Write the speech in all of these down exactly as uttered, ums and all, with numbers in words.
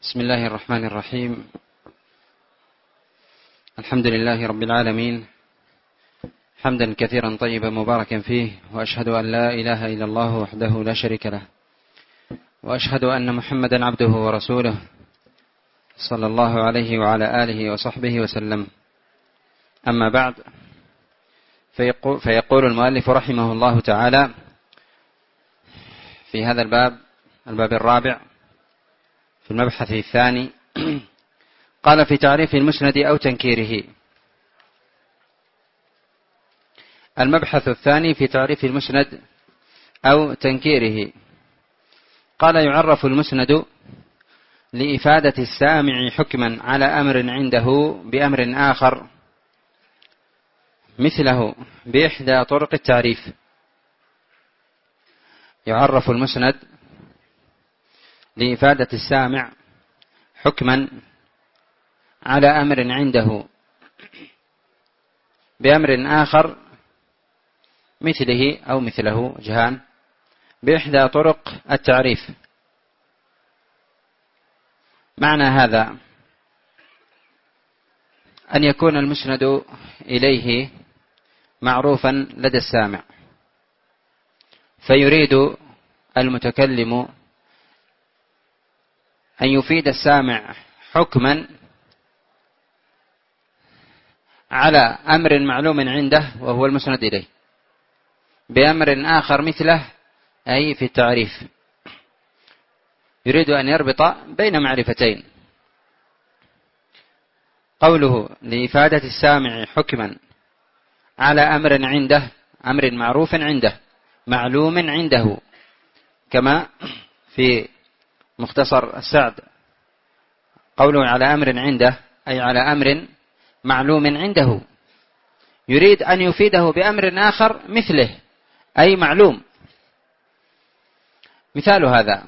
بسم الله الرحمن الرحيم. الحمد لله رب العالمين، حمدا كثيرا طيبا مباركا فيه، وأشهد أن لا إله إلا الله وحده لا شريك له، وأشهد أن محمدا عبده ورسوله صلى الله عليه وعلى آله وصحبه وسلم. أما بعد، فيقول, فيقول المؤلف رحمه الله تعالى في هذا الباب الباب الرابع في المبحث الثاني، قال: في تعريف المسند أو تنكيره. المبحث الثاني في تعريف المسند أو تنكيره. قال: يعرف المسند لإفادة السامع حكما على أمر عنده بأمر آخر مثله بإحدى طرق التعريف. يعرف المسند لإفادة السامع حكما على أمر عنده بأمر آخر مثله أو مثله جهان بإحدى طرق التعريف. معنى هذا أن يكون المسند إليه معروفا لدى السامع، فيريد المتكلم أن يفيد السامع حكما على أمر معلوم عنده وهو المسند إليه بأمر آخر مثله، أي في التعريف. يريد أن يربط بين معرفتين. قوله لإفادة السامع حكما على أمر عنده، أمر معروف عنده معلوم عنده، كما في مختصر السعد قوله على أمر عنده أي على أمر معلوم عنده، يريد أن يفيده بأمر آخر مثله أي معلوم. مثال هذا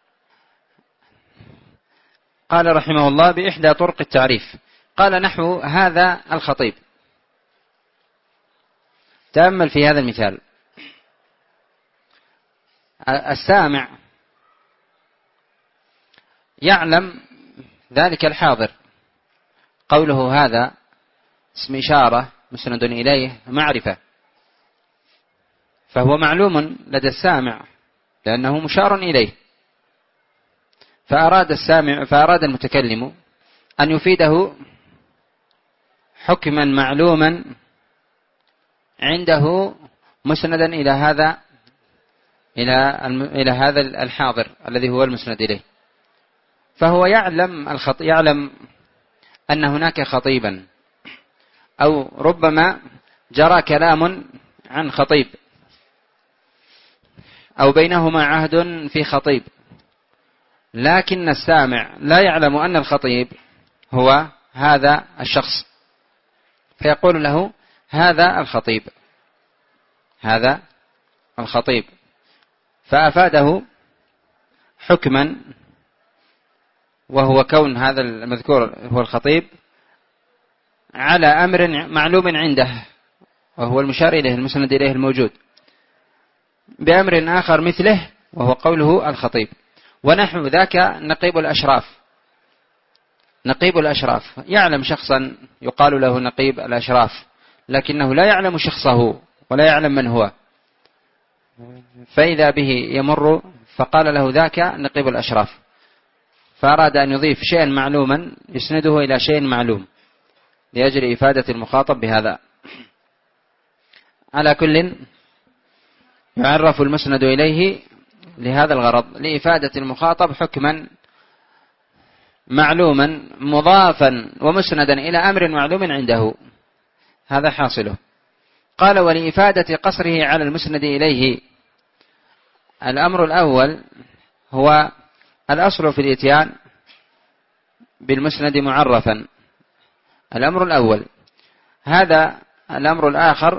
قال رحمه الله بإحدى طرق التعريف. قال نحو هذا الخطيب. تأمل في هذا المثال. السامع يعلم ذلك الحاضر، قوله هذا اسم إشارة مسند إليه معرفة، فهو معلوم لدى السامع لأنه مشار إليه. فأراد السامع فأراد المتكلم أن يفيده حكما معلوما عنده مسندا إلى هذا إلى إلى هذا الحاضر الذي هو المسند إليه. فهو يعلم الخط يعلم أن هناك خطيبا، أو ربما جرى كلام عن خطيب، أو بينهما عهد في خطيب، لكن السامع لا يعلم أن الخطيب هو هذا الشخص، فيقول له هذا الخطيب هذا الخطيب فأفاده حكما، وهو كون هذا المذكور هو الخطيب على أمر معلوم عنده وهو المشار إليه المسند إليه الموجود بأمر آخر مثله وهو قوله الخطيب. ونحو ذاك نقيب الأشراف. نقيب الأشراف يعلم شخصا يقال له نقيب الأشراف، لكنه لا يعلم شخصه ولا يعلم من هو، فإذا به يمر فقال له ذاك نقيب الأشراف، فأراد أن يضيف شيئا معلوما يسنده إلى شيء معلوم لأجل إفادة المخاطب بهذا. على كل يعرف المسند إليه لهذا الغرض، لإفادة المخاطب حكما معلوما مضافا ومسندا إلى أمر معلوم عنده، هذا حاصله. قال: ولإفادة قصره على المسند إليه. الأمر الأول هو الأصل في الإتيان بالمسند معرفا، الأمر الأول. هذا الأمر الآخر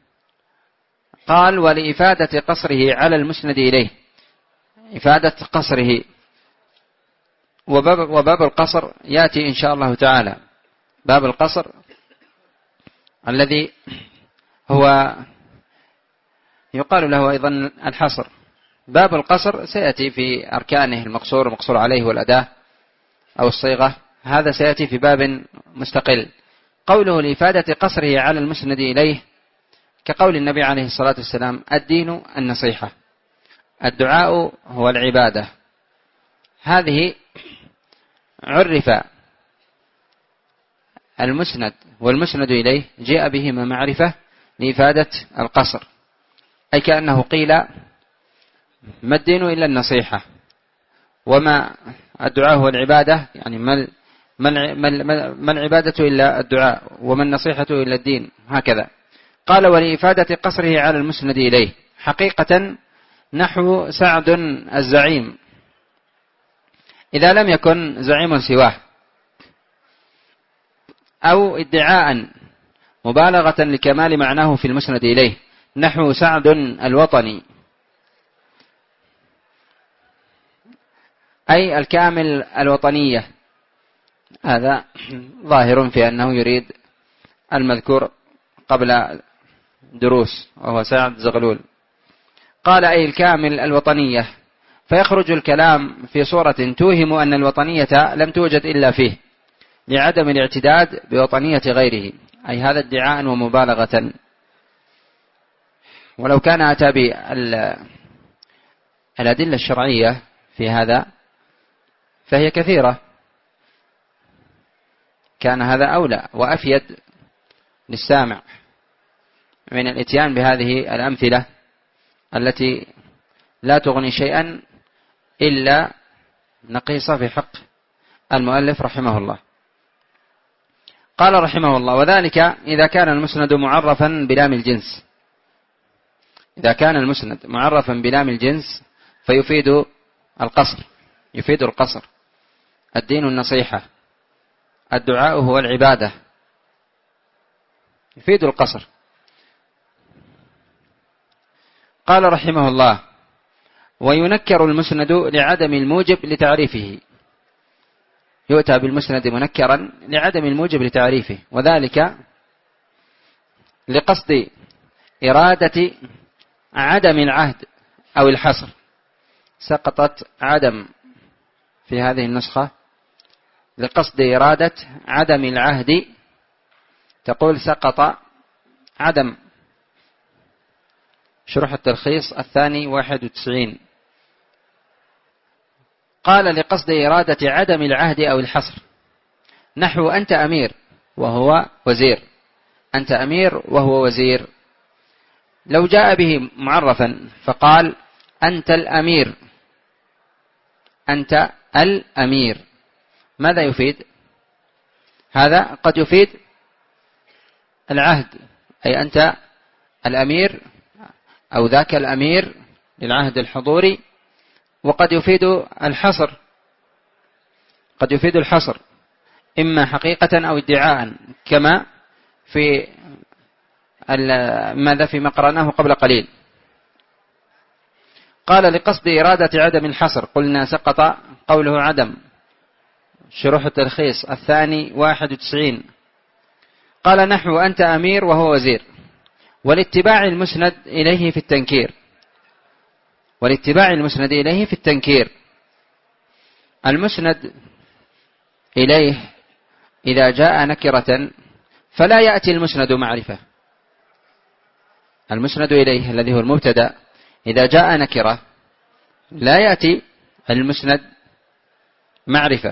قال: ولإفادة قصره على المسند إليه، إفادة قصره. وباب, وباب القصر يأتي إن شاء الله تعالى، باب القصر الذي هو يقال له أيضا الحصر. باب القصر سيأتي في أركانه المقصور المقصور عليه والأداة أو الصيغة هذا سيأتي في باب مستقل. قوله لإفادة قصره على المسند إليه كقول النبي عليه الصلاة والسلام الدين النصيحة، الدعاء هو العبادة. هذه عرف المسند والمسند إليه جاء بهما معرفة لإفادة القصر، أي كأنه قيل ما الدين إلا النصيحة، وما الدعاء هو العبادة، يعني ما العبادة إلا الدعاء، وما النصيحة إلا الدين، هكذا. قال ولإفادة قصره على المسند إليه حقيقة نحو سعد الزعيم إذا لم يكن زعيم سواه، أو ادعاء مبالغة لكمال معناه في المسند إليه نحو سعد الوطني، أي الكامل الوطنية. هذا ظاهر في أنه يريد المذكور قبل دروس وهو سعد زغلول. قال أي الكامل الوطنية، فيخرج الكلام في صورة توهم أن الوطنية لم توجد إلا فيه لعدم الاعتداد بوطنية غيره، أي هذا ادعاء ومبالغة. ولو كان أتى بالأدلة الشرعية في هذا فهي كثيرة، كان هذا أولى وأفيد للسامع من الاتيان بهذه الأمثلة التي لا تغني شيئا إلا نقيصة في حق المؤلف رحمه الله. قال رحمه الله وذلك إذا كان المسند معرفا بلام الجنس، إذا كان المسند معرفا بلام الجنس فيفيد القصر، يفيد القصر، الدين النصيحة، الدعاء هو العبادة، يفيد القصر. قال رحمه الله وينكر المسند لعدم الموجب لتعريفه، يؤتى بالمسند منكرا لعدم الموجب لتعريفه، وذلك لقصد إرادة عدم العهد أو الحصر. سقطت عدم في هذه النسخة، لقصد إرادة عدم العهد، تقول سقط عدم. شرح التلخيص الثاني واحد وتسعين. قال لقصد إرادة عدم العهد أو الحصر نحو أنت أمير وهو وزير، أنت أمير وهو وزير. لو جاء به معرفا فقال أنت الأمير، أنت الأمير، ماذا يفيد؟ هذا قد يفيد العهد، أي أنت الأمير أو ذاك الأمير للعهد الحضوري، وقد يفيد الحصر، قد يفيد الحصر إما حقيقة أو ادعاء، كما في ماذا فيما قرأناه قبل قليل. قال لقصد إرادة عدم الحصر قلنا سقط قوله عدم. شروح التلخيص الثاني واحد وتسعين. قال نحو أنت أمير وهو وزير، والاتباع المسند إليه في التنكير، والاتباع المسند إليه في التنكير. المسند إليه إذا جاء نكرة فلا يأتي المسند معرفة، المسند إليه الذي هو المبتدأ إذا جاء نكرة لا يأتي المسند معرفة.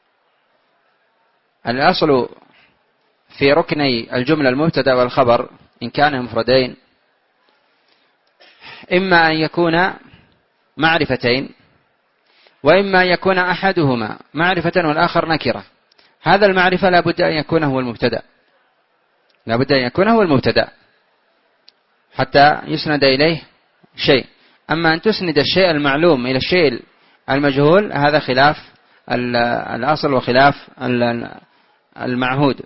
الأصل في ركني الجملة المبتدأ والخبر إن كان مفردين إما أن يكون معرفتين، وإما أن يكون أحدهما معرفة والآخر نكرة. هذا المعرفة لا بد أن يكون هو المبتدأ، لا بد أن يكون هو المبتدأ حتى يسند إليه شيء. أما أن تسند الشيء المعلوم إلى الشيء المجهول هذا خلاف الأصل وخلاف المعهود.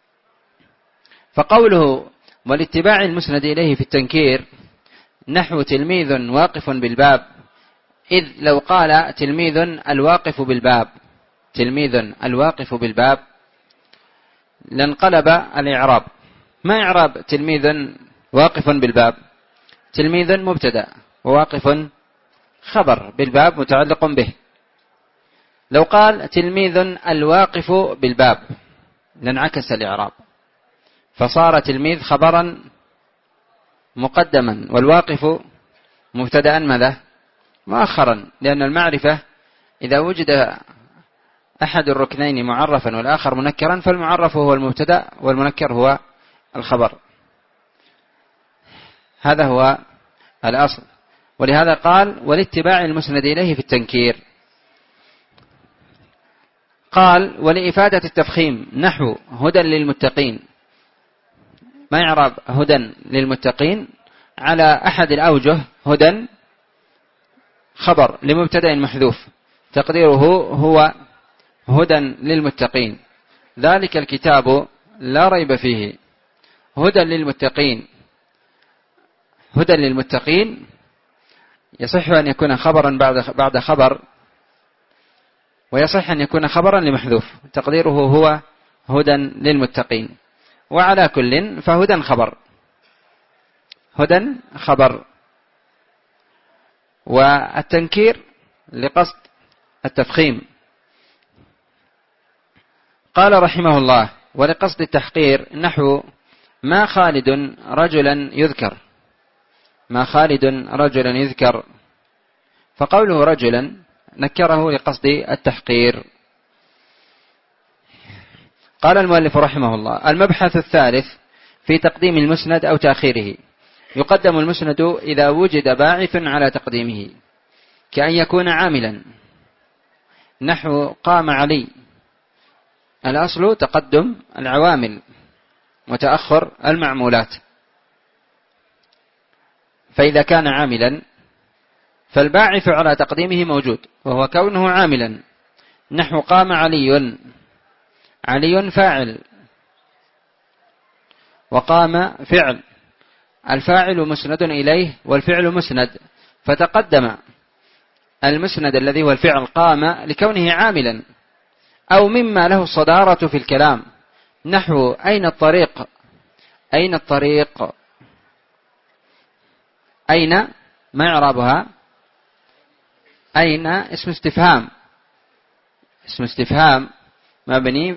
فقوله والاتباع المسند إليه في التنكير نحو تلميذ واقف بالباب، إذ لو قال تلميذ الواقف بالباب، تلميذ الواقف بالباب لانقلب الإعراب. ما إعراب تلميذ واقف بالباب؟ تلميذ مبتدأ وواقف خبر، بالباب متعلق به. لو قال تلميذ الواقف بالباب لانعكس الإعراب، فصار تلميذ خبرا مقدما والواقف مبتدأ ماذا؟ مؤخرا، لأن المعرفة إذا وجد أحد الركنين معرفا والآخر منكرا فالمعرف هو المبتدأ والمنكر هو الخبر. هذا هو الأصل. ولهذا قال والاتباع المسند إليه في التنكير. قال ولإفادة التفخيم نحو هدى للمتقين. ما يعرب هدى للمتقين؟ على أحد الأوجه هدى خبر لمبتدأ محذوف تقديره هو هدى للمتقين، ذلك الكتاب لا ريب فيه. هدى للمتقين، هدى للمتقين يصح أن يكون خبرا بعد بعد خبر، ويصح أن يكون خبرا لمحذوف تقديره هو هدى للمتقين. وعلى كل فهدى خبر، هدى خبر. والتنكير لقصد التفخيم. قال رحمه الله ولقصد التحقير نحو ما خالد رجلا يذكر، ما خالد رجلا يذكر، فقوله رجلا نكره لقصد التحقير. قال المؤلف رحمه الله المبحث الثالث في تقديم المسند أو تأخيره. يقدم المسند إذا وجد باعث على تقديمه، كأن يكون عاملا نحو قام علي. الأصل تقدم العوامل وتأخر المعمولات، فإذا كان عاملا فالباعث على تقديمه موجود وهو كونه عاملا، نحو قام علي، علي فاعل وقام فعل، الفاعل مسند إليه والفعل مسند، فتقدم المسند الذي هو الفعل قام لكونه عاملا. أو مما له الصدارة في الكلام نحو أين الطريق، أين الطريق، أين ما إعرابها؟ أين اسم استفهام، اسم استفهام مبني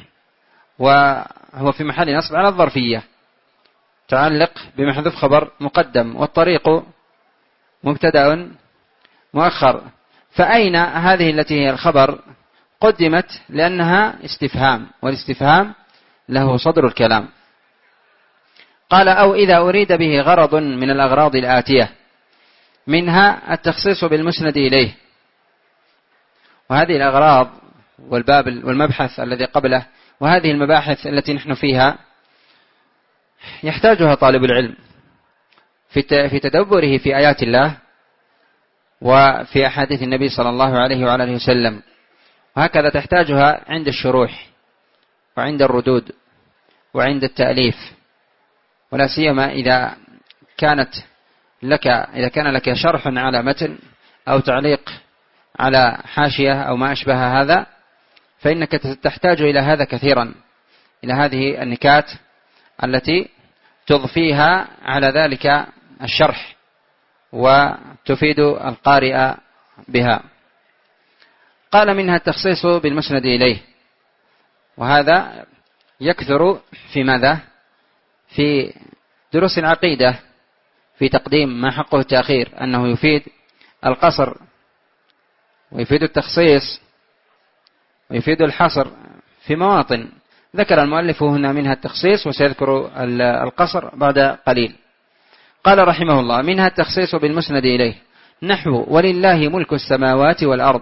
وهو في محل نصب على الظرفية تعلق بمحذوف خبر مقدم، والطريق مبتدأ مؤخر. فأين هذه التي هي الخبر قدمت لأنها استفهام، والاستفهام له صدر الكلام. قال أو إذا أريد به غرض من الأغراض الآتية، منها التخصيص بالمسند إليه. وهذه الأغراض والباب والمبحث الذي قبله وهذه المباحث التي نحن فيها يحتاجها طالب العلم في تدبره في آيات الله وفي أحاديث النبي صلى الله عليه وعلى آله وسلم، وهكذا تحتاجها عند الشروح وعند الردود وعند التأليف، ولا سيما إذا كانت لك إذا كان لك شرح على متن أو تعليق على حاشية أو ما أشبه هذا، فإنك تحتاج إلى هذا كثيرا، إلى هذه النكات التي تضفيها على ذلك الشرح وتفيد القارئ بها. قال منها التخصيص بالمسند إليه، وهذا يكثر في ماذا؟ في دروس العقيدة، في تقديم ما حقه التأخير، أنه يفيد القصر ويفيد التخصيص ويفيد الحصر في مواطن ذكر المؤلف هنا منها التخصيص، وسيذكر القصر بعد قليل. قال رحمه الله منها التخصيص بالمسند إليه نحو ولله ملك السماوات والأرض.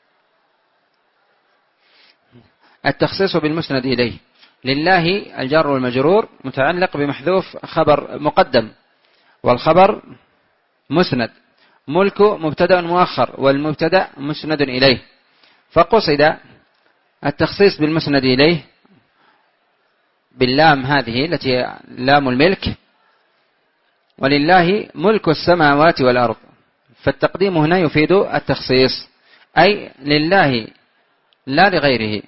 التخصيص بالمسند إليه، لله الجار والمجرور متعلق بمحذوف خبر مقدم والخبر مسند، ملك مبتدأ مؤخر والمبتدأ مسند إليه، فقصد التخصيص بالمسند إليه باللام هذه التي لام الملك، ولله ملك السماوات والأرض، فالتقديم هنا يفيد التخصيص أي لله لا لغيره.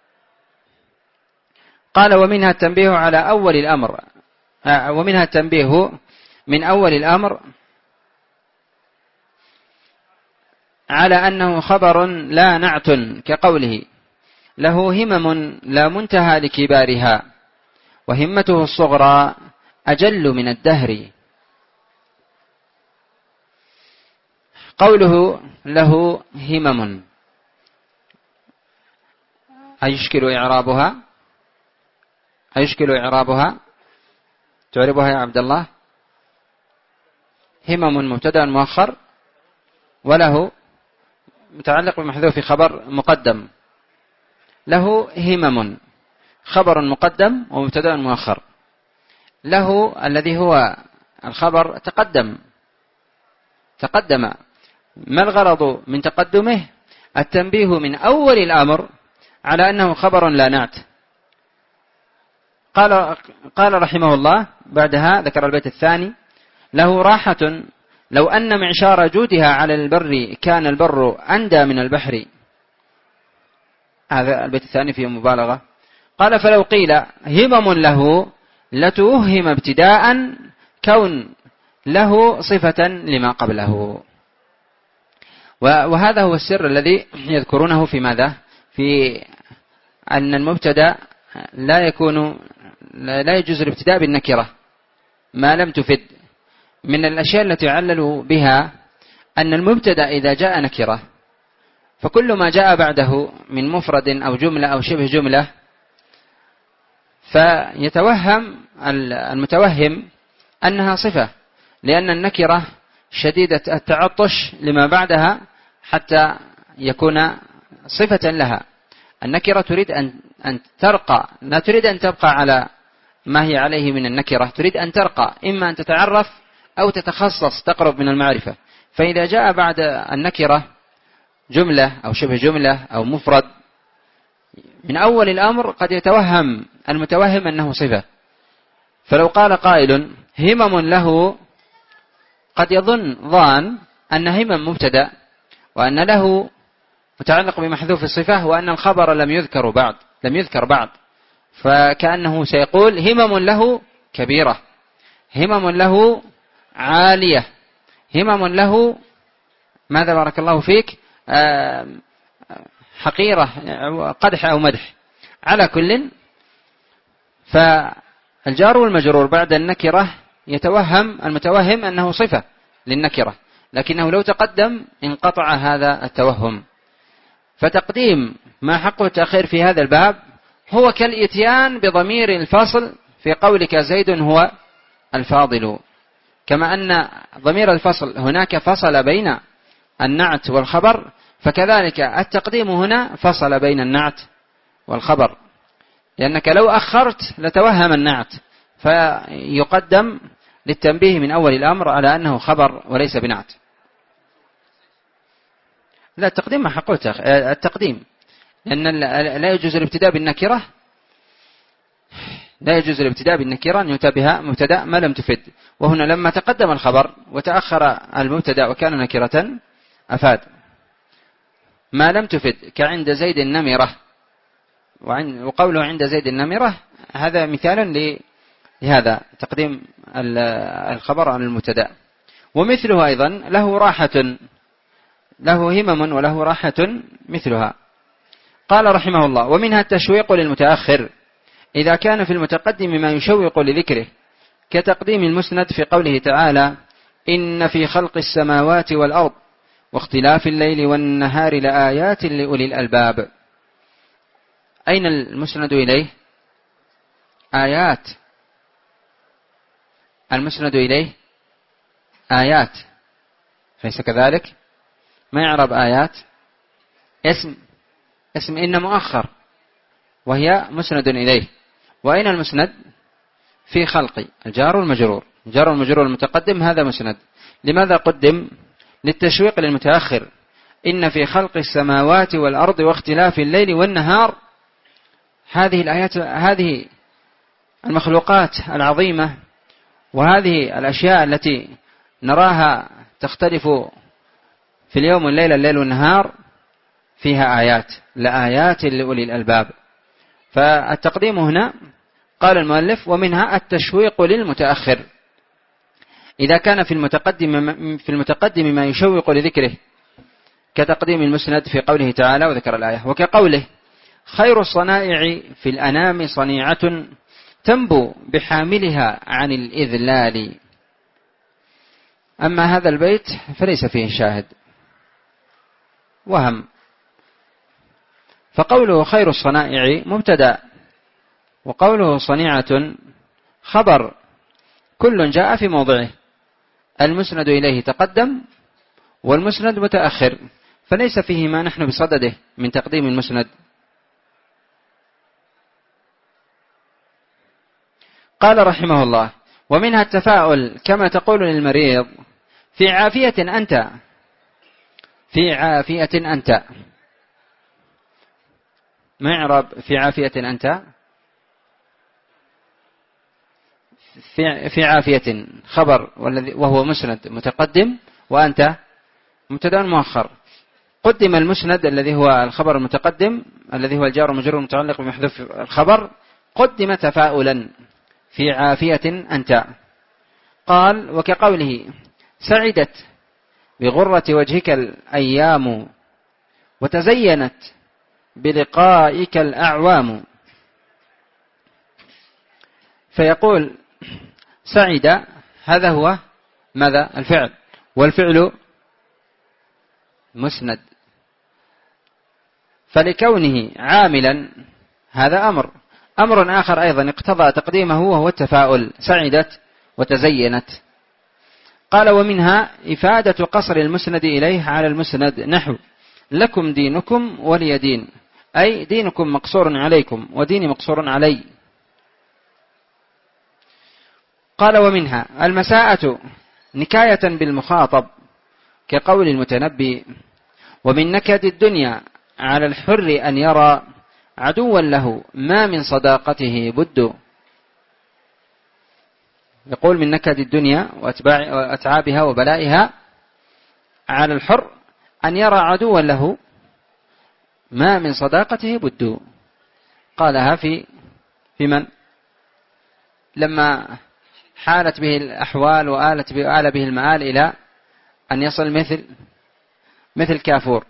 قال ومنها التنبيه على أول الأمر، ومنها التنبيه من أول الأمر على أنه خبر لا نعت، كقوله له همم لا منتهى لكبارها وهمته الصغرى أجل من الدهر. قوله له همم أيشكل إعرابها؟ أيشكل إعرابها؟ تعربها يا عبد الله؟ همم مبتدأ مؤخر وله متعلق بمحذوف خبر مقدم. له همم خبر مقدم ومبتدأ مؤخر. له الذي هو الخبر تقدم تقدم ما الغرض من تقدمه؟ التنبيه من أول الأمر على أنه خبر لا نعت. قال قال رحمه الله بعدها ذكر البيت الثاني: له راحة لو أن معشار جودها على البر كان البر أندى من البحر. هذا البيت الثاني فيه مبالغة. قال: فلو قيل همم له لتوهم ابتداء كون له صفة لما قبله. وهذا هو السر الذي يذكرونه في ماذا؟ في أن المبتدأ لا يكون لا يجوز الابتداء بالنكرة ما لم تفد. من الأشياء التي يعلل بها أن المبتدأ إذا جاء نكرة فكل ما جاء بعده من مفرد أو جملة أو شبه جملة فيتوهم المتوهم أنها صفة، لأن النكرة شديدة التعطش لما بعدها حتى يكون صفة لها. النكرة تريد أن ترقى، لا تريد أن تبقى على ما هي عليه من النكرة، تريد أن ترقى، إما أن تتعرف أو تتخصص تقرب من المعرفة. فإذا جاء بعد النكرة جملة أو شبه جملة أو مفرد من أول الأمر قد يتوهم المتوهم أنه صفة. فلو قال قائل همم له، قد يظن ظان أن همم مبتدأ وأن له متعلق بمحذوف الصفة وأن الخبر لم يذكر بعد لم يذكر بعد فكأنه سيقول همم له كبيرة، همم له عالية، همم له ماذا بارك الله فيك حقيرة، قدح أو مدح. على كل، فالجار والمجرور بعد النكرة يتوهم المتوهم أنه صفة للنكرة، لكنه لو تقدم انقطع هذا التوهم. فتقديم ما حقه التأخير في هذا الباب هو كالإتيان بضمير الفاصل في قولك زيد هو الفاضل، كما أن ضمير الفصل هناك فصل بين النعت والخبر، فكذلك التقديم هنا فصل بين النعت والخبر، لأنك لو أخرت لتوهم النعت، فيقدم للتنبيه من أول الأمر على أنه خبر وليس بنعت. لا، التقديم ما حقه التقديم، لأن لا يجوز الابتداء بالنكرة لا يجوز الابتداء بالنكرة أن يؤتى بها مبتدأ ما لم تفد. وهنا لما تقدم الخبر وتأخر المبتدأ وكان نكرة أفاد ما لم تفد، كعند زيد النمرة، وقوله عند زيد النمرة هذا مثال لهذا تقديم الخبر عن المبتدأ. ومثله أيضا له راحة، له همم وله راحة مثلها. قال رحمه الله: ومنها التشويق للمتأخر إذا كان في المتقدم ما يشوق لذكره، كتقديم المسند في قوله تعالى: إن في خلق السماوات والأرض واختلاف الليل والنهار لآيات لأولي الألباب. أين المسند إليه؟ آيات. المسند إليه آيات، ليس كذلك؟ ما يعرب آيات؟ اسم اسم إن مؤخر وهي مسند إليه. وأين المسند؟ في خلق، الجار والمجرور، الجار والمجرور المتقدم هذا مسند. لماذا قدم؟ للتشويق للمتأخر. إن في خلق السماوات والأرض واختلاف الليل والنهار، هذه الآيات، هذه المخلوقات العظيمة وهذه الأشياء التي نراها تختلف في اليوم والليلة، الليل والنهار، فيها آيات، لآيات لأولي الألباب. فالتقديم هنا قال المؤلف: ومنها التشويق للمتأخر إذا كان في المتقدم في المتقدم ما يشوق لذكره، كتقديم المسند في قوله تعالى وذكر الآية، وكقوله خير الصنائع في الأنام صنيعة تنبو بحاملها عن الإذلال. أما هذا البيت فليس فيه شاهد وهم، فقوله خير الصنائع مبتدأ، وقوله صنيعة خبر، كل جاء في موضعه، المسند إليه تقدم والمسند متأخر، فليس فيه ما نحن بصدده من تقديم المسند. قال رحمه الله ومنها التفاؤل كما تقول للمريض في عافية أنت، في عافية أنت، ما يعرب في عافية أنت؟ في, في عافية خبر وهو مسند متقدم، وأنت مبتدأ مؤخر. قدم المسند الذي هو الخبر المتقدم الذي هو الجار والمجرور المتعلق بمحذوف الخبر، قدم تفاؤلا في عافية أنت. قال وكقوله سعدت بغرة وجهك الأيام وتزينت بلقائك الأعوام. فيقول سعد هذا هو ماذا؟ الفعل، والفعل مسند، فلكونه عاملا هذا أمر. أمر آخر أيضا اقتضى تقديمه وهو التفاؤل، سعدت وتزينت. قال ومنها إفادة قصر المسند إليه على المسند، نحو لكم دينكم ولي دين، أي دينكم مقصور عليكم وديني مقصور علي. قال ومنها المساءة نكاية بالمخاطب، كقول المتنبي ومن نكد الدنيا على الحر أن يرى عدوا له ما من صداقته بد. يقول من نكد الدنيا وأتعابها وبلائها على الحر أن يرى عدوا له ما من صداقته بد. قالها في في من لما حالت به الأحوال وآلت به, آل به المآل إلى أن يصل مثل مثل كافور.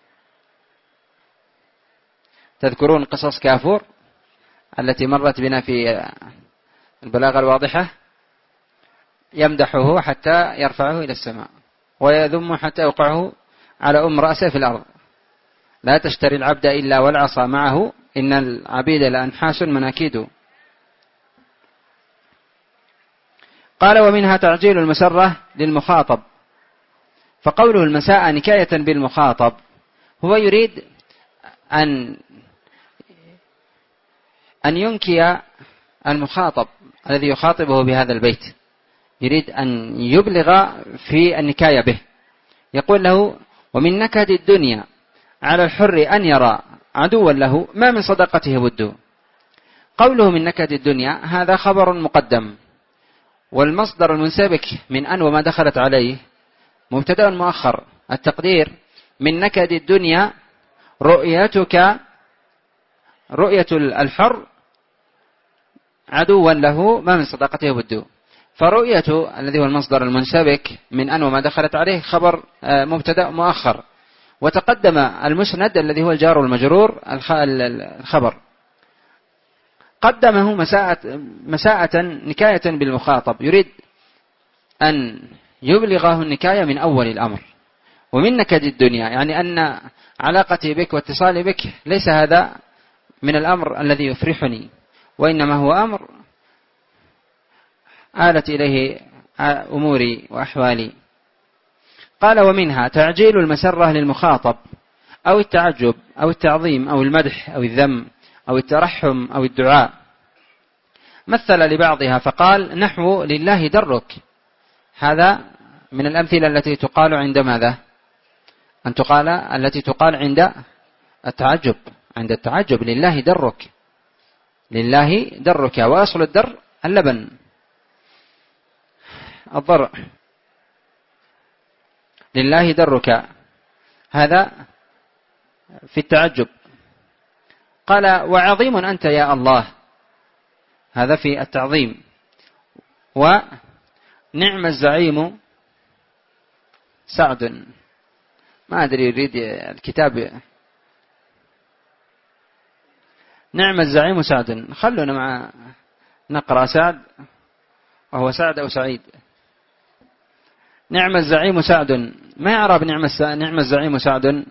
تذكرون قصص كافور التي مرت بنا في البلاغة الواضحة؟ يمدحه حتى يرفعه إلى السماء ويذم حتى يوقعه على أم رأسه في الأرض. لا تشتري العبد إلا والعصا معه، إن العبيد لأنحاس مناكيد. قال ومنها تعجيل المسرة للمخاطب، فقوله المساء نكاية بالمخاطب هو يريد أن أن ينكي المخاطب الذي يخاطبه بهذا البيت، يريد أن يبلغ في النكاية به. يقول له ومن نكد الدنيا على الحر أن يرى عدوا له ما من صدقته بد. قوله من نكد الدنيا هذا خبر مقدم، والمصدر المنسبك من أن وما دخلت عليه مبتدأ مؤخر. التقدير من نكد الدنيا رؤيتك، رؤية الحر عدوا له ما من صداقته بد. فرؤية الذي هو المصدر المنسبك من أن وما دخلت عليه خبر مبتدأ مؤخر، وتقدم المسند الذي هو الجار والمجرور الخبر. قدمه مساءة, مساءة نكاية بالمخاطب، يريد أن يبلغه النكاية من أول الأمر. ومن نكد الدنيا يعني أن علاقتي بك واتصالي بك ليس هذا من الأمر الذي يفرحني، وإنما هو أمر آلت إليه أموري وأحوالي. قال ومنها تعجيل المسرة للمخاطب، أو التعجب أو التعظيم أو المدح أو الذم أو الترحم أو الدعاء. مثل لبعضها فقال نحو لله درك، هذا من الأمثلة التي تقال عند ماذا؟ أن تقال التي تقال عند التعجب، عند التعجب لله درك، لله درك. وأصل الدر اللبن، الضرع. لله درك هذا في التعجب. قال وعظيم أنت يا الله، هذا في التعظيم. ونعم الزعيم سعد، ما أدري يريد الكتاب. نعم الزعيم سعد، خلونا مع نقرأ سعد، وهو سعد أو سعيد. نعم الزعيم سعد، ما يعرف نعم نعم الزعيم سعد.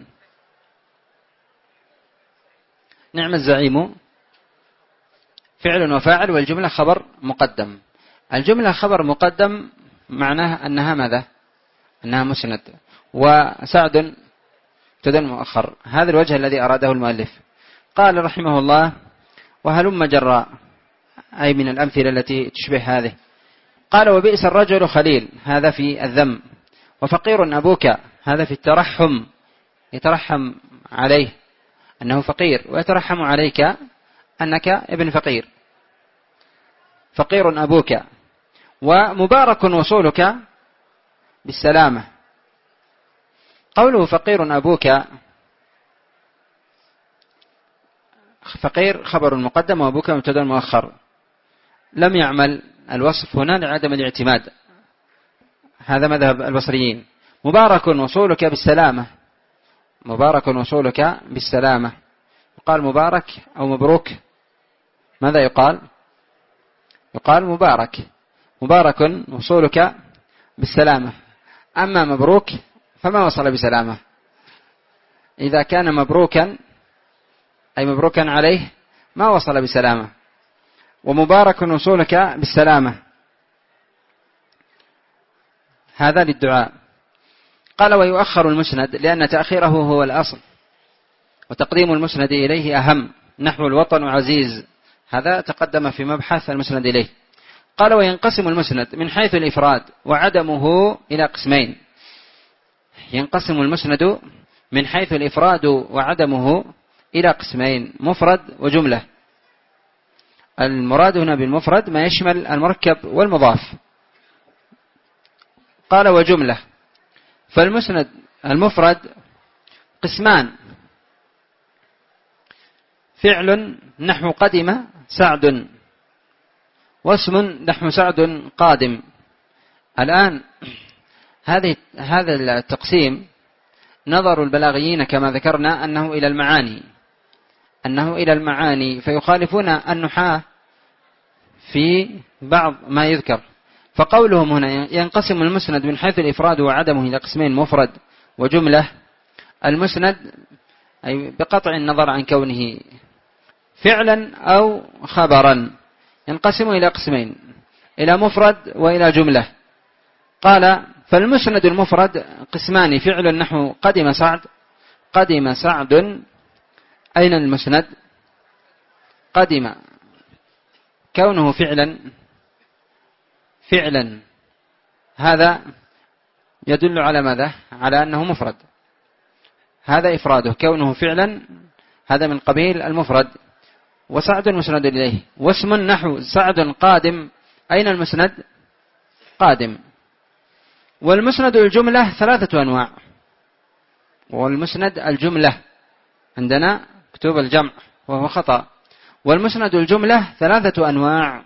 نعم الزعيم فعل وفاعل، والجملة خبر مقدم. الجملة خبر مقدم معناها أنها ماذا؟ أنها مسند، وسعد تدل مؤخر. هذا الوجه الذي أراده المؤلف. قال رحمه الله: وهلم جراء، أي من الأمثلة التي تشبه هذه. قال: وبئس الرجل خليل، هذا في الذم. وفقير أبوك، هذا في الترحم، يترحم عليه أنه فقير، ويترحم عليك أنك ابن فقير. فقير أبوك. ومبارك وصولك بالسلامة. قوله فقير أبوك، فقير خبر مقدم، وأبوك مبتدأ مؤخر. لم يعمل الوصف هنا لعدم الاعتماد، هذا مذهب البصريين. مبارك وصولك بالسلامة، مبارك وصولك بالسلامة. يقال مبارك أو مبروك، ماذا يقال؟ يقال مبارك. مبارك وصولك بالسلامة. أما مبروك فما وصل بسلامة. إذا كان مبروكا أي مبروكا عليه ما وصل بسلامة. ومبارك وصولك بالسلامة، هذا للدعاء. قال: ويؤخر المسند لأن تأخيره هو الأصل، وتقديم المسند إليه أهم، نحو الوطن عزيز، هذا تقدم في مبحث المسند إليه. قال: وينقسم المسند من حيث الإفراد وعدمه إلى قسمين. ينقسم المسند من حيث الإفراد وعدمه إلى قسمين: مفرد وجملة. المراد هنا بالمفرد ما يشمل المركب والمضاف. قال: وجملة. فالمسند المفرد قسمان: فعل نحو قدم سعد، واسم نحو سعد قادم. الآن هذه هذا التقسيم نظر البلاغيين كما ذكرنا أنه إلى المعاني، أنه إلى المعاني فيخالفون النحاة في بعض ما يذكر. فقولهم هنا ينقسم المسند من حيث الإفراد وعدمه إلى قسمين: مفرد وجملة. المسند أي بقطع النظر عن كونه فعلا أو خبرا ينقسم إلى قسمين: إلى مفرد وإلى جملة. قال: فالمسند المفرد قسمان: فعل نحو قدم سعد. قدم سعد، أين المسند؟ قدم كونه فعلا فعلا هذا يدل على ماذا؟ على أنه مفرد. هذا إفراده كونه فعلا، هذا من قبيل المفرد. وسعد مسند إليه. واسم نحو سعد قادم، أين المسند؟ قادم. والمسند الجملة ثلاثة أنواع. والمسند الجملة عندنا كتب الجمع وهو خطأ. والمسند الجملة ثلاثة أنواع.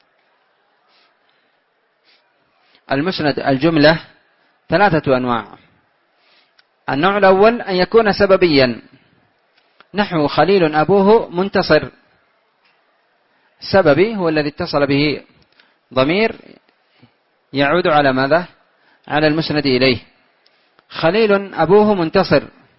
المسند الجملة ثلاثة أنواع. النوع الأول أن يكون سببيا، نحو خليل أبوه منتصر. سببي هو الذي اتصل به ضمير يعود على ماذا؟ على المسند إليه. خليل أبوه منتصر.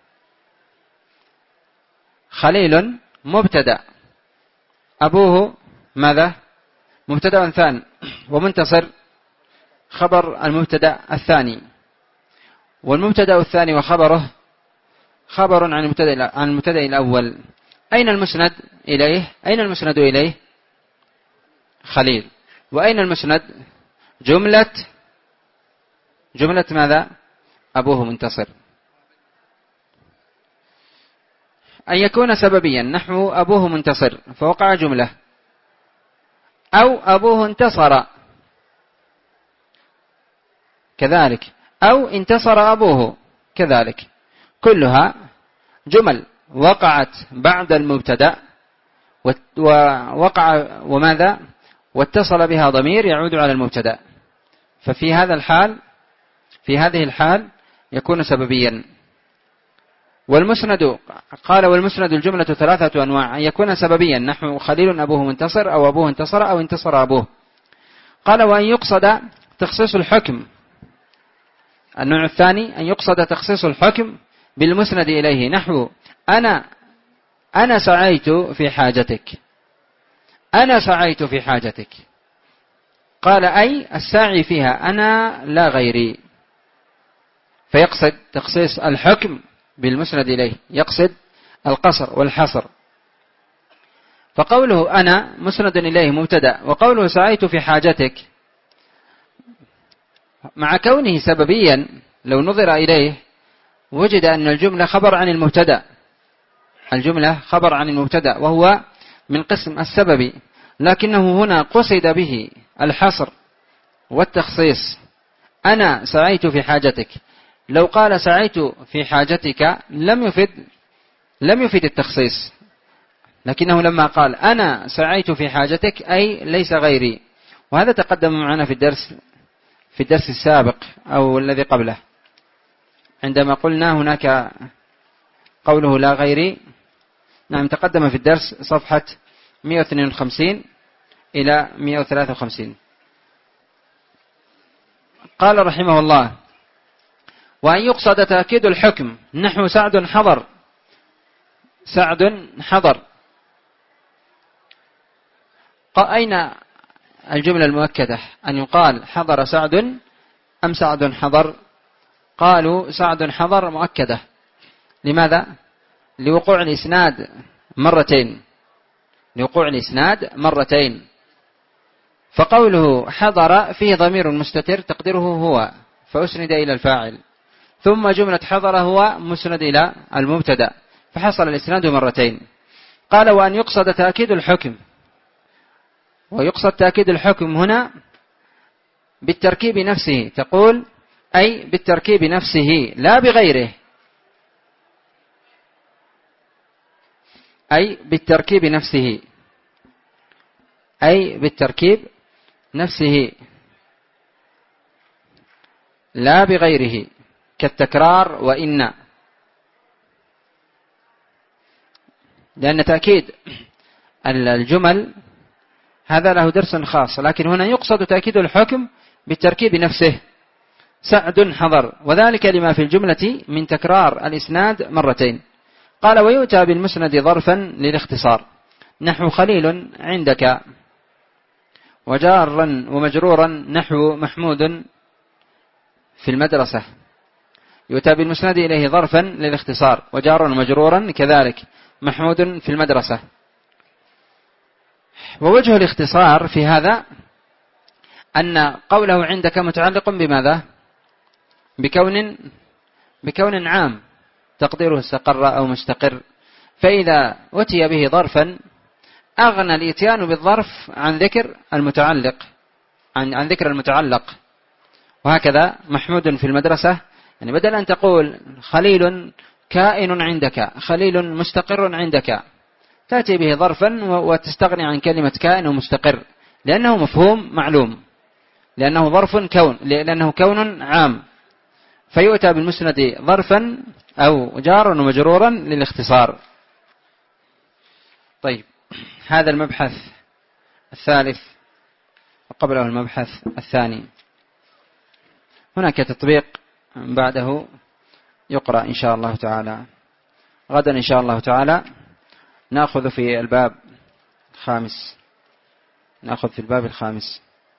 خليل مبتدأ، أبوه ماذا؟ مبتدأ ثاني، ومنتصر خبر المبتدأ الثاني. والمبتدأ الثاني وخبره خبر عن المبتدأ عن المبتدأ الأول. أين المسند إليه؟ أين المسند إليه؟ خليل. وأين المسند؟ جملة جملة ماذا؟ أبوه منتصر. أن يكون سببيا، نحو أبوه منتصر فوقع جملة، أو أبوه انتصر كذلك، أو انتصر أبوه كذلك، كلها جمل وقعت بعد المبتدأ ووقع وماذا؟ واتصل بها ضمير يعود على المبتدأ. ففي هذا الحال في هذه الحال يكون سببيا. والمسند قال والمسند الجملة ثلاثة أنواع: أن يكون سببيا نحو خليل أبوه منتصر، أو أبوه انتصر، أو انتصر أبوه. قال وأن يقصد تخصيص الحكم. النوع الثاني أن يقصد تخصيص الحكم بالمسند إليه نحو أنا أنا سعيت في حاجتك، أنا سعيت في حاجتك. قال أي الساعي فيها أنا لا غيري، فيقصد تخصيص الحكم بالمسند إليه، يقصد القصر والحصر. فقوله أنا مسند إليه مبتدأ، وقوله سعيت في حاجتك مع كونه سببيا لو نظر إليه وجد أن الجملة خبر عن المبتدأ، الجملة خبر عن المبتدأ وهو من قسم السببي، لكنه هنا قصد به الحصر والتخصيص. أنا سعيت في حاجتك، لو قال سعيت في حاجتك لم يفد لم يفد التخصيص، لكنه لما قال أنا سعيت في حاجتك أي ليس غيري. وهذا تقدم معنا في الدرس في الدرس السابق أو الذي قبله، عندما قلنا هناك قوله لا غيري. نعم، تقدم في الدرس صفحة مئة واثنين وخمسين إلى مئة وثلاثة وخمسين. قال رحمه الله وأن يقصد تأكيد الحكم نحو سعد حضر، سعد حضر. أين الجملة المؤكدة؟ أن يقال حضر سعد أم سعد حضر؟ قالوا سعد حضر مؤكدة. لماذا؟ لوقوع الإسناد مرتين، لوقوع الإسناد مرتين. فقوله حضر فيه ضمير مستتر تقديره هو، فأسند إلى الفاعل، ثم جملة حضر هو مسند إلى المبتدأ، فحصل الإسناد مرتين. قال وأن يقصد تأكيد الحكم، ويقصد تأكيد الحكم هنا بالتركيب نفسه، تقول أي بالتركيب نفسه لا بغيره، أي بالتركيب نفسه، أي بالتركيب نفسه لا بغيره، كالتكرار وإن. لأن تأكيد الجمل هذا له درس خاص، لكن هنا يقصد تأكيد الحكم بالتركيب نفسه. سعد حضر، وذلك لما في الجملة من تكرار الإسناد مرتين. قال ويؤتى بالمسند ظرفا للاختصار نحو خليل عندك، وجارا ومجرورا نحو محمود في المدرسة. يؤتى بالمسند إليه ظرفا للاختصار، وجارا ومجرورا كذلك محمود في المدرسة. ووجه الاختصار في هذا أن قوله عندك متعلق بماذا؟ بكون بكون عام تقديره استقر أو مستقر، فإذا أتي به ظرفا أغنى الإتيان بالظرف عن ذكر المتعلق عن, عن ذكر المتعلق. وهكذا محمود في المدرسة، يعني بدل أن تقول خليل كائن عندك، خليل مستقر عندك، تأتي به ظرفا وتستغني عن كلمة كائن ومستقر، لأنه مفهوم معلوم، لأنه ظرف كون، لأنه كون عام، فيؤتى بالمسند ظرفا أو جارا ومجرورا للاختصار. طيب، هذا المبحث الثالث، وقبله المبحث الثاني. هناك تطبيق بعده يقرأ إن شاء الله تعالى. غدا إن شاء الله تعالى نأخذ في الباب الخامس، نأخذ في الباب الخامس.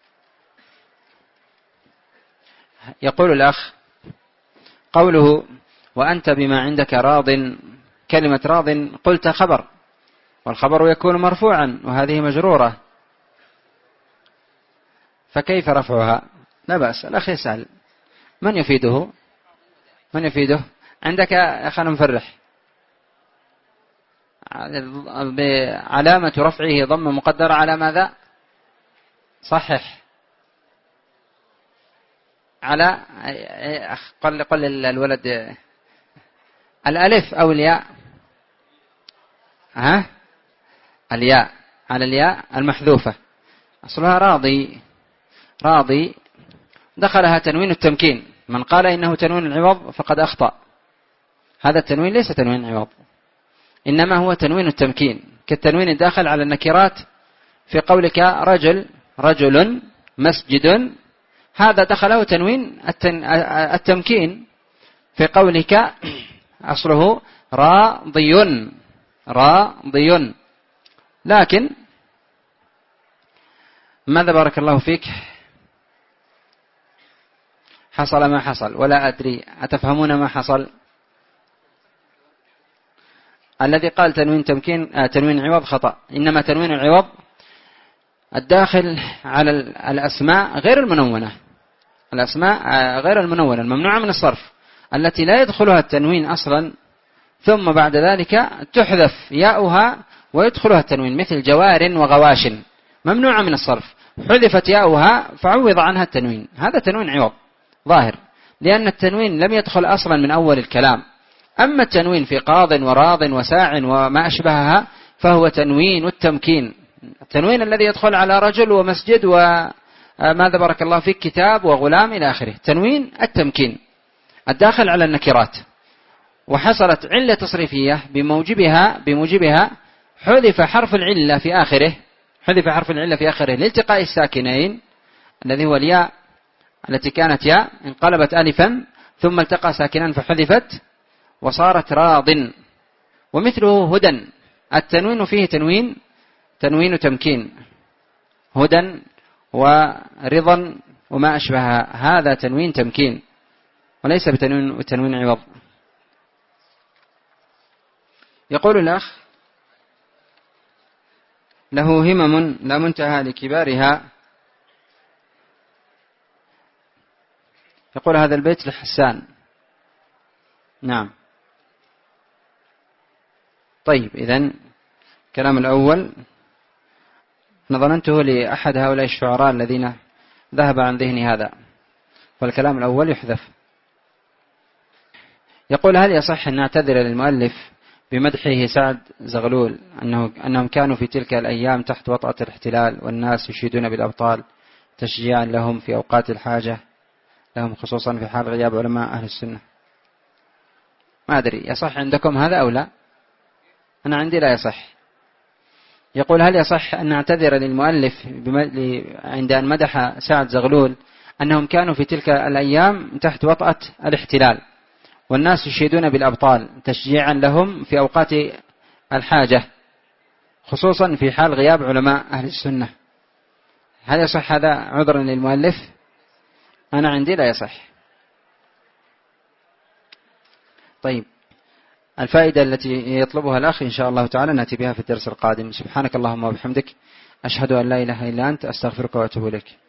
يقول الأخ قوله وأنت بما عندك راض، كلمة راض قلت خبر، والخبر يكون مرفوعا وهذه مجرورة، فكيف رفعها؟ لا بأس، الأخ يسأل. من يفيده؟ من يفيده؟ عندك أخانا مفرح، علامة رفعه ضم مقدرة على ماذا؟ صحح. على قل قل الولد الألف أو الياء؟ ها؟ الياء، على الياء المحذوفة، أصلها راضي. راضي دخلها تنوين التمكين، من قال إنه تنوين العوض فقد أخطأ. هذا التنوين ليس تنوين عوض، إنما هو تنوين التمكين، كالتنوين الداخل على النكرات في قولك رجل رجل مسجد، هذا دخله تنوين التمكين في قولك أصله راضي راضي. لكن ماذا بارك الله فيك حصل ما حصل ولا أدري، أتفهمون ما حصل؟ الذي قال تنوين تمكين آه تنوين عوض خطأ، إنما تنوين العوض الداخل على الأسماء غير المنونة، الأسماء غير المنونة الممنوعة من الصرف التي لا يدخلها التنوين أصلا، ثم بعد ذلك تحذف ياؤها ويدخلها التنوين، مثل جوار وغواش ممنوعة من الصرف، حذفت ياؤها فعوض عنها التنوين، هذا تنوين عوض ظاهر، لأن التنوين لم يدخل أصلا من أول الكلام. أما التنوين في قاض وراض وساع وما أشبهها فهو تنوين التمكين، التنوين الذي يدخل على رجل ومسجد وماذا بارك الله فيك كتاب وغلام إلى آخره، تنوين التمكين الداخل على النكرات. وحصلت علة تصريفية بموجبها بموجبها حذف حرف العلة في آخره، حذف حرف العلة في آخره لالتقاء الساكنين الذي هو الياء التي كانت ياء انقلبت ألفا ثم التقى ساكنان فحذفت وصارت راض. ومثله هدى، التنوين فيه تنوين تنوين تمكين، هدى ورضا وما أشبهها، هذا تنوين تمكين وليس بتنوين تنوين عوض. يقول الأخ له همم لا منتهى لكبارها، يقول هذا البيت لحسان. نعم طيب، إذن الكلام الأول نظننته لأحد هؤلاء الشعراء الذين ذهب عن ذهني هذا، والكلام الأول يحذف. يقول هل يصح أن نعتذر للمؤلف بمدحه سعد زغلول أنه أنهم كانوا في تلك الأيام تحت وطأة الاحتلال والناس يشيدون بالأبطال تشجيعا لهم في أوقات الحاجة لهم، خصوصا في حال غياب علماء أهل السنة؟ ما أدري يصح عندكم هذا أو لا، أنا عندي لا يصح. يقول هل يصح أن نعتذر للمؤلف عند أن مدح سعد زغلول أنهم كانوا في تلك الأيام تحت وطأة الاحتلال والناس يشيدون بالأبطال تشجيعا لهم في أوقات الحاجة خصوصا في حال غياب علماء أهل السنة، هل يصح هذا عذرا للمؤلف؟ أنا عندي لا يصح. طيب، الفائدة التي يطلبها الأخ إن شاء الله تعالى نأتي بها في الدرس القادم. سبحانك اللهم وبحمدك، أشهد أن لا إله إلا أنت، أستغفرك وأتوب إليك.